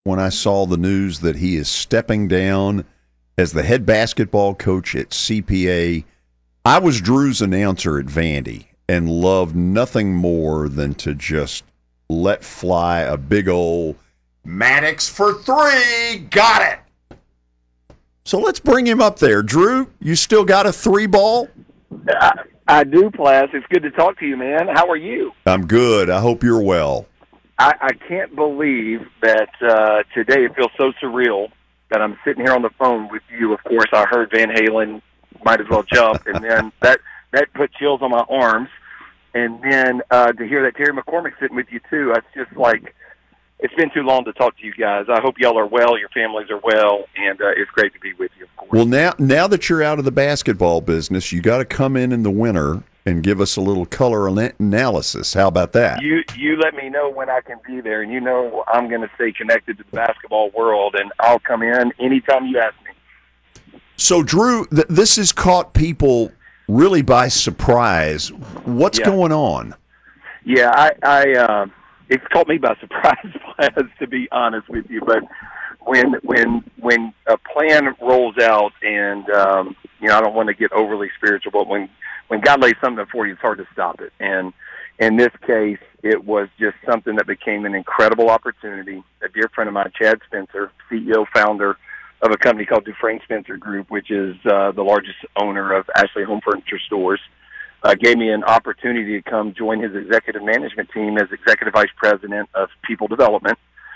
when I saw the news that he is stepping down as the head basketball coach at CPA. I was Drew's announcer at Vandy and loved nothing more than to just let fly a big old Maddox for 3. Got it. So let's bring him up there. Drew, you still got a 3 ball? I do, Plas. It's good to talk to you, man. How are you? I'm good. I hope you're well. I can't believe that today it feels so surreal that I'm sitting here on the phone with you. Of course, I heard Van Halen, Might As Well Jump, and then that put chills on my arms. And then to hear that Terry McCormick's sitting with you, too, it's just like, it's been too long to talk to you guys. I hope y'all are well, your families are well, and it's great to be with you, of course. Well, now that you're out of the basketball business, you got to come in the winter and give us a little color analysis. How about that? You let me know when I can be there, and you know I'm going to stay connected to the basketball world, and I'll come in anytime you ask me. So, Drew, this has caught people really by surprise. What's going on? Yeah, I it's caught me by surprise, to be honest with you. But when a plan rolls out, and I don't want to get overly spiritual, but when God lays something for you, it's hard to stop it. And in this case, it was just something that became an incredible opportunity. A dear friend of mine, Chad Spencer, CEO, founder of a company called Dufresne Spencer Group, which is the largest owner of Ashley Home Furniture Stores, gave me an opportunity to come join his executive management team as executive vice president of people development.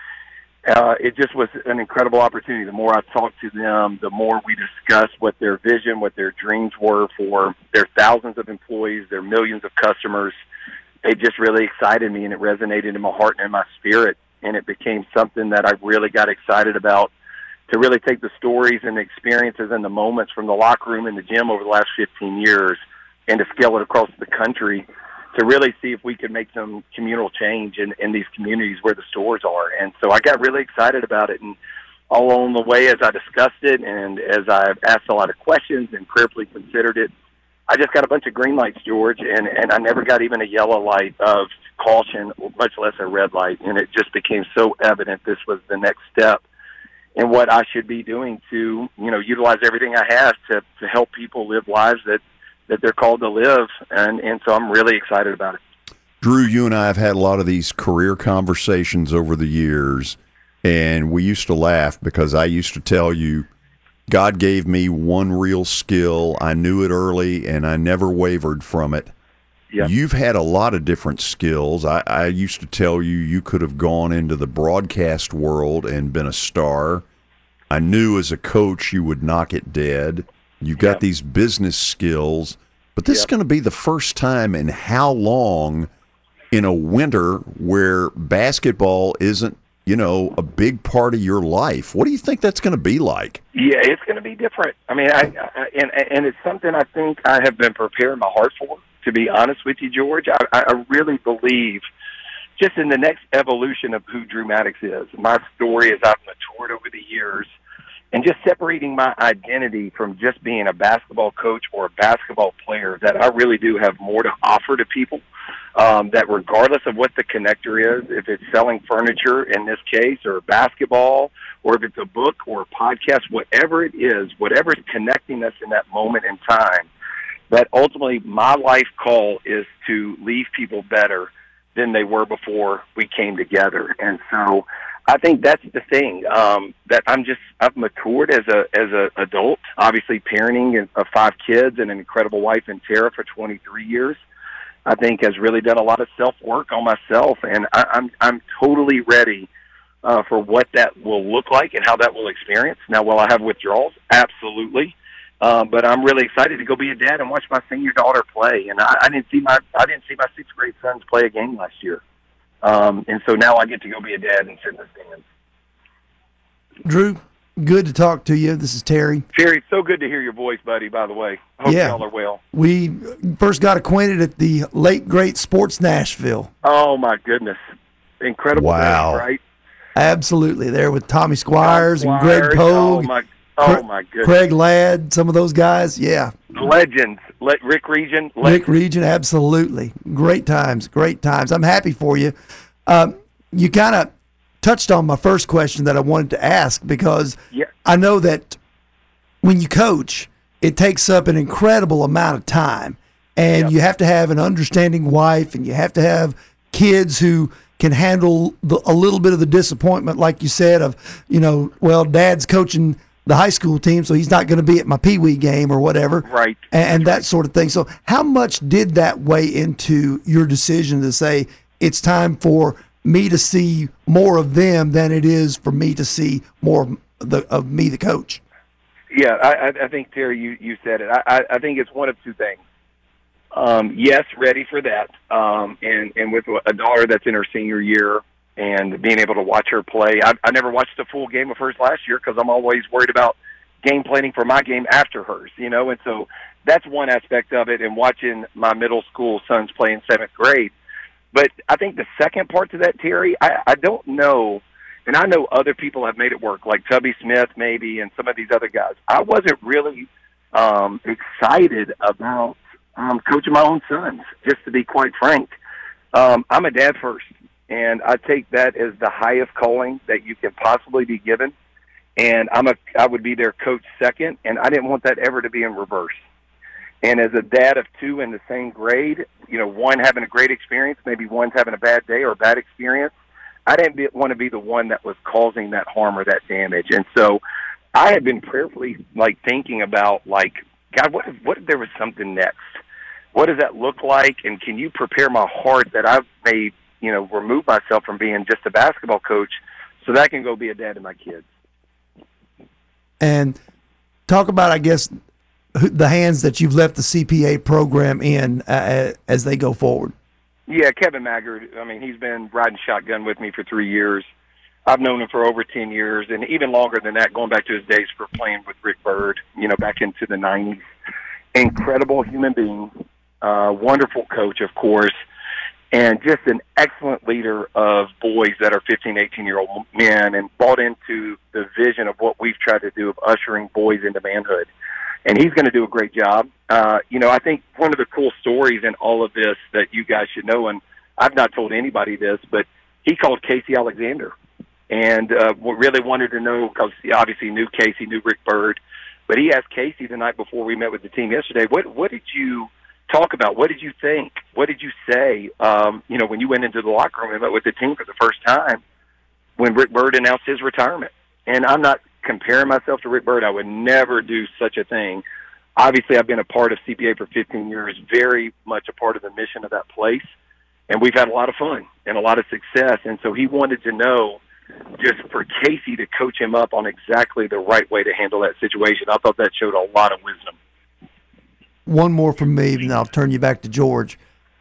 It just was an incredible opportunity. The more I talked to them, the more we discussed what their vision, what their dreams were for their thousands of employees, their millions of customers. It just really excited me, and it resonated in my heart and in my spirit, and it became something that I really got excited about, to really take the stories and the experiences and the moments from the locker room and the gym over the last 15 years and to scale it across the country to really see if we could make some communal change in these communities where the stores are. And so I got really excited about it. And all along the way, as I discussed it and as I asked a lot of questions and prayerfully considered it, I just got a bunch of green lights, George, and I never got even a yellow light of caution, much less a red light. And it just became so evident this was the next step in what I should be doing to, utilize everything I have to help people live lives that they're called to live, and so I'm really excited about it. Drew, you and I have had a lot of these career conversations over the years, and we used to laugh because I used to tell you, God gave me one real skill. I knew it early, and I never wavered from it. Yep. You've had a lot of different skills. I used to tell you could have gone into the broadcast world and been a star. I knew as a coach you would knock it dead. You've got these business skills, but this is going to be the first time in how long in a winter where basketball isn't, a big part of your life. What do you think that's going to be like? Yeah, it's going to be different. I mean, and it's something I think I have been preparing my heart for, to be honest with you, George. I really believe just in the next evolution of who Drew Maddox is. My story as I've matured over the years, and just separating my identity from just being a basketball coach or a basketball player, that I really do have more to offer to people, that regardless of what the connector is, if it's selling furniture in this case, or basketball, or if it's a book or a podcast, whatever it is, whatever is connecting us in that moment in time, that ultimately my life call is to leave people better than they were before we came together. And so I think that's the thing, that I've matured as a adult, obviously parenting of 5 kids and an incredible wife in Tara for 23 years. I think has really done a lot of self-work on myself, and I'm totally ready for what that will look like and how that will experience. Now, will I have withdrawals? Absolutely. But I'm really excited to go be a dad and watch my senior daughter play. And I didn't see my 6th grade sons play a game last year. And so now I get to go be a dad and sit in the stands. Drew, good to talk to you. This is Terry. Terry, it's so good to hear your voice, buddy, by the way. Hope y'all are well. We first got acquainted at the late, great Sports Nashville. Oh, my goodness. Incredible day, right? Absolutely. There with Tommy Squires and Greg Pogue. Oh, my goodness. Craig Ladd, some of those guys, Legends. Rick Region. Rick Region, absolutely. Great times. I'm happy for you. You kind of touched on my first question that I wanted to ask, because Yeah. I know that when you coach, it takes up an incredible amount of time, and Yep. you have to have an understanding wife, and you have to have kids who can handle a little bit of the disappointment, like you said, of, well, Dad's coaching the high school team, so he's not going to be at my Pee Wee game or whatever, Right. and that That's right. sort of thing. So, how much did that weigh into your decision to say it's time for me to see more of them than it is for me to see more of me, the coach? Yeah, I think, Terry, you said it. I think it's one of two things. Yes, ready for that. And with a daughter that's in her senior year and being able to watch her play, I never watched a full game of hers last year because I'm always worried about game planning for my game after hers, and so that's one aspect of it, and watching my middle school sons play in 7th grade. But I think the second part to that, Terry, I don't know, and I know other people have made it work, like Tubby Smith maybe and some of these other guys. I wasn't really excited about coaching my own sons, just to be quite frank. I'm a dad first, and I take that as the highest calling that you can possibly be given. And I would be their coach second, and I didn't want that ever to be in reverse. And as a dad of 2 in the same grade, one having a great experience, maybe one's having a bad day or a bad experience, I didn't want to be the one that was causing that harm or that damage. And so I had been prayerfully thinking about God, what if there was something next? What does that look like? And can you prepare my heart that I may, remove myself from being just a basketball coach so that I can go be a dad to my kids? And talk about, I guess, the hands that you've left the CPA program in as they go forward. Yeah, Kevin Maggard, he's been riding shotgun with me for 3 years. I've known him for over 10 years, and even longer than that, going back to his days for playing with Rick Byrd, back into the 90s. Incredible human being, wonderful coach, of course, and just an excellent leader of boys that are 15, 18-year-old men, and bought into the vision of what we've tried to do of ushering boys into manhood. And he's going to do a great job. I think one of the cool stories in all of this that you guys should know, and I've not told anybody this, but he called Casey Alexander and really wanted to know, because he obviously knew Casey, knew Rick Byrd, but he asked Casey the night before we met with the team yesterday, what did you talk about? What did you think? What did you say, when you went into the locker room and met with the team for the first time when Rick Byrd announced his retirement? And I'm not comparing myself to Rick Byrd. I would never do such a thing. Obviously, I've been a part of CPA for 15 years, very much a part of the mission of that place, and we've had a lot of fun and a lot of success. And so he wanted to know, just for Casey to coach him up on exactly the right way to handle that situation. I thought that showed a lot of wisdom. One more from me, and I'll turn you back to George.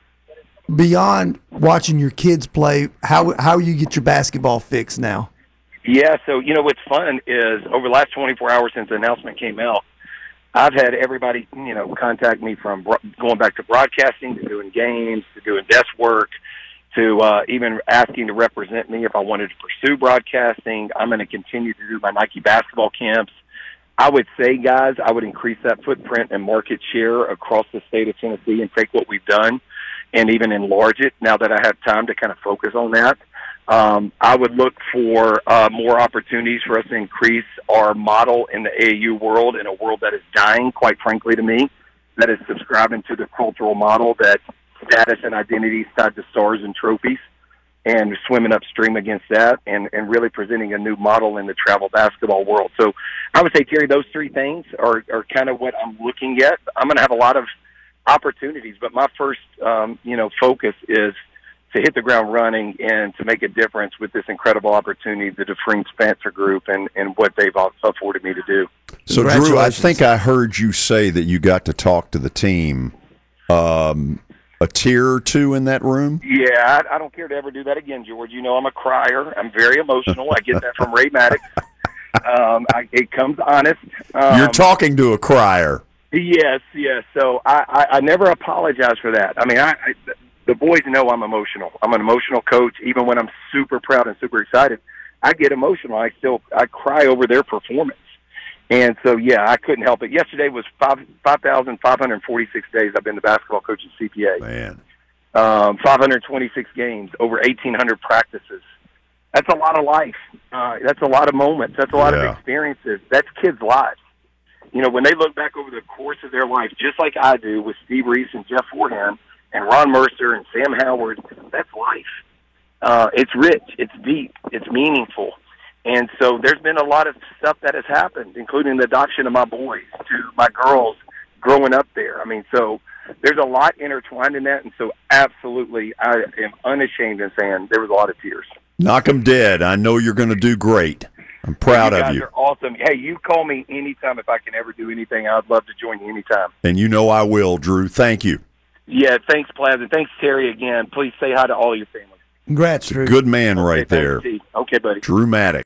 Beyond watching your kids play, how you get your basketball fix now? Yeah, so, what's fun is over the last 24 hours since the announcement came out, I've had everybody, contact me, from going back to broadcasting, to doing games, to doing desk work, to even asking to represent me if I wanted to pursue broadcasting. I'm going to continue to do my Nike basketball camps. I would say, guys, I would increase that footprint and market share across the state of Tennessee and take what we've done and even enlarge it now that I have time to kind of focus on that. I would look for more opportunities for us to increase our model in the AAU world, in a world that is dying, quite frankly, to me, that is subscribing to the cultural model that status and identity is tied to stars and trophies, and swimming upstream against that, and really presenting a new model in the travel basketball world. So I would say, Terry, those 3 things are kind of what I'm looking at. I'm going to have a lot of opportunities, but my first, focus is to hit the ground running and to make a difference with this incredible opportunity, the DeFreen Spencer Group, and what they've afforded me to do. So, Drew, I think I heard you say that you got to talk to the team a tier or 2 in that room? Yeah, I don't care to ever do that again, George. I'm a crier. I'm very emotional. I get that from Ray Maddox. It comes honest. You're talking to a crier. Yes. So I never apologize for that. The boys know I'm emotional. I'm an emotional coach. Even when I'm super proud and super excited, I get emotional. I cry over their performance. And so, yeah, I couldn't help it. Yesterday was 5,546 days I've been the basketball coach at CPA. Man. 526 games, over 1,800 practices. That's a lot of life. That's a lot of moments. That's a lot of Yeah. experiences. That's kids' lives. When they look back over the course of their life, just like I do with Steve Reese and Jeff Forehand and Ron Mercer and Sam Howard, that's life. It's rich. It's deep. It's meaningful. And so there's been a lot of stuff that has happened, including the adoption of my boys to my girls growing up there. I mean, so there's a lot intertwined in that. And so absolutely, I am unashamed in saying there was a lot of tears. Knock 'em dead. I know you're going to do great. I'm proud you of guys you. are awesome. Hey, you call me anytime if I can ever do anything. I'd love to join you anytime. And you know I will, Drew. Thank you. Yeah, thanks, Plaza. Thanks, Terry, again. Please say hi to all your family. Congrats, Drew. Good man right Okay, there. thanks, T. Okay, buddy. Drew Maddox.